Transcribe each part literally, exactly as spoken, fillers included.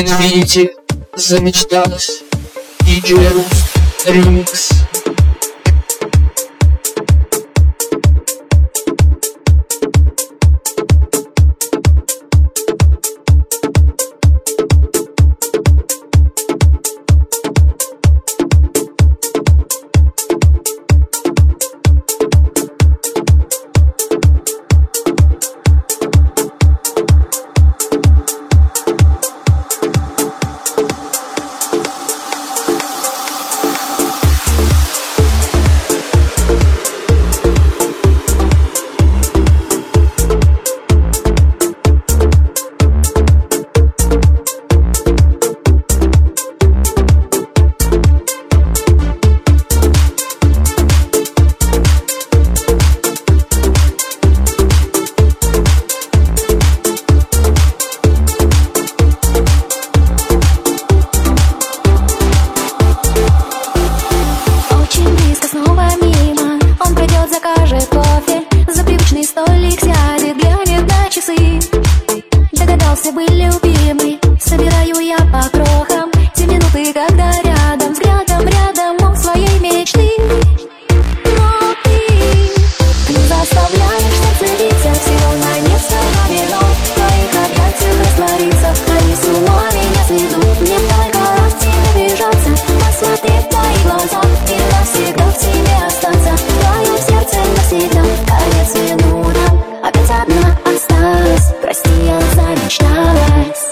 Инфинити замечталась. диджей Rust ремикс. Закажет кофе, за привычный столик сядет, глянет на часы. Догадался бы, любимый, собираю я по крохам те минуты, когда рядом, взглядом рядом он своей мечты. Но ты, ты заставляешь сердце биться всего на несколько минут, в твоих объятиях раствориться. Они с ума меня сведут, мне только раз тебе бежаться, посмотреть в твои глаза и навсегда в тебе остаться. Конец минутам, опять одна осталась. Прости, я замечталась.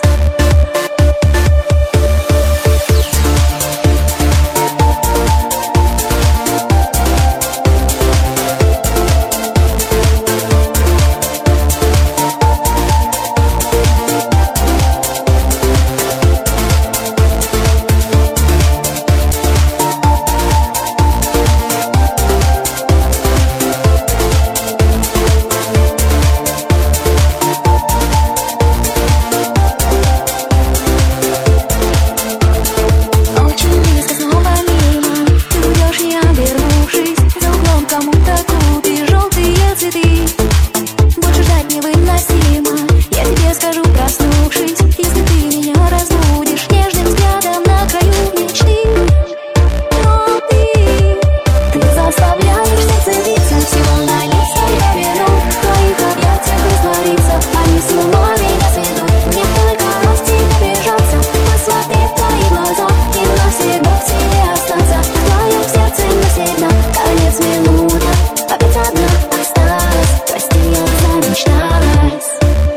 Больше ждать невыносимо, я тебе скажу, проснувшись, если ты меня разбудишь нежным взглядом на краю мечты. Но ты, ты заставляешь сердце биться всего на несколько минут, в твоих объятиях раствориться. Они с ума меня сведут, мне только раз тебе бежаться, посмотреть в твои глаза и навсегда в тебе остаться. В твоем сердце навсегда, конец минута, опять одна осталась. Прости, я замечталась.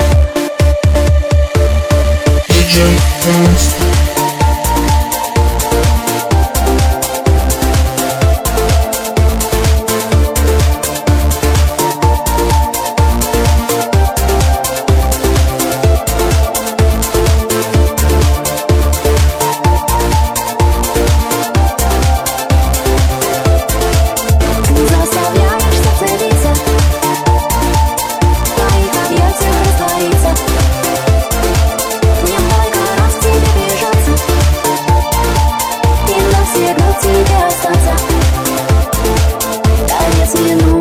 диджей Rust. Тебе остаться, конец минут.